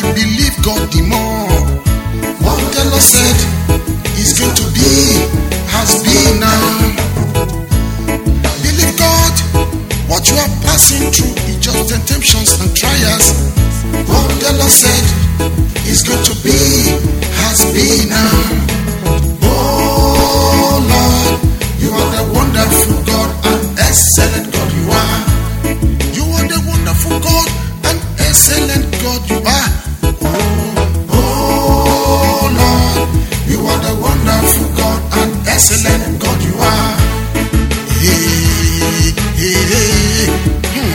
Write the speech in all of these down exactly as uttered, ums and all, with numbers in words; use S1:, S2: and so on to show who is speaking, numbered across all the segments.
S1: believe God the more. What the Lord said is going to be, has been now. Believe God, what you are passing through is just temptations and trials. What the Lord said is going to be, has been now. Oh Lord, you are the wonderful God and excellent God you are. You are the wonderful God and excellent God you are. Oh, oh Lord, you are the wonderful God and excellent God you are. Hey, hey, hey. Hmm.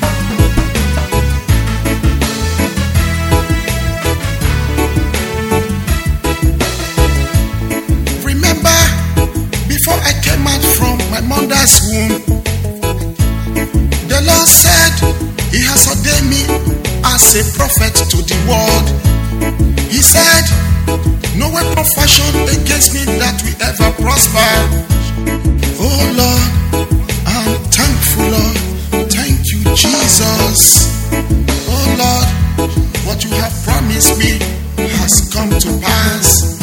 S1: Remember, before I came out from my mother's womb, the Lord said He has ordained me as a prophet to the world. He said, no weapon fashioned against me that will ever prosper. Oh Lord, I'm thankful, Lord. Thank you, Jesus. Oh Lord, what you have promised me has come to pass.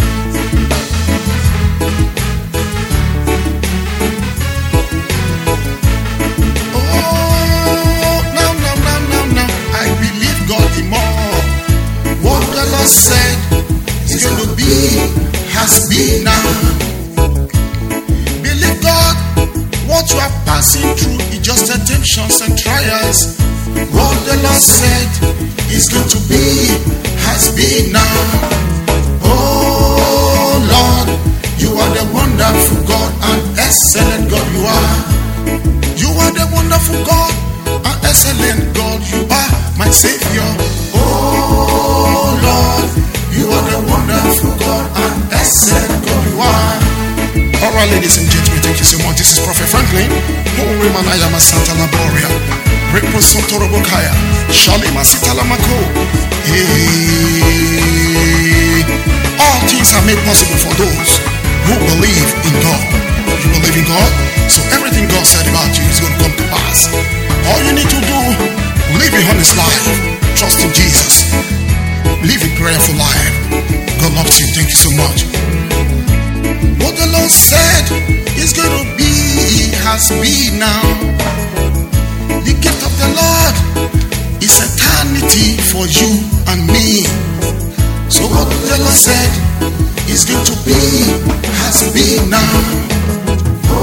S1: Said it's going to be, has been now. Believe God, what you are passing through is just temptations and trials. What the Lord said is going to be, has been now. Oh Lord, you are the wonderful God and excellent God you are. You are the wonderful God and excellent God you are, my Savior. Oh Lord, you are the wonderful God and excellent God you are. Alright, ladies and gentlemen, thank you so much. This is Prophet Franklin. Horemanayama Santa Laboria. Reposontorobokaya. Shalima Sitalamako. Hey. All things are made possible for those who believe in God. You believe in God? So everything God said about you is going to come to pass. All you need to do, live a honest life. Trust in Jesus. Live a prayerful life. God loves you. Thank you so much. What the Lord said is going to be, has been now. The gift of the Lord is eternity for you and me. So what the Lord said is going to be, has been now.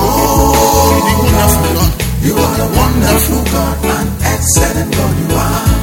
S1: Oh, the wonderful God.
S2: You are the wonderful God and excellent God you are.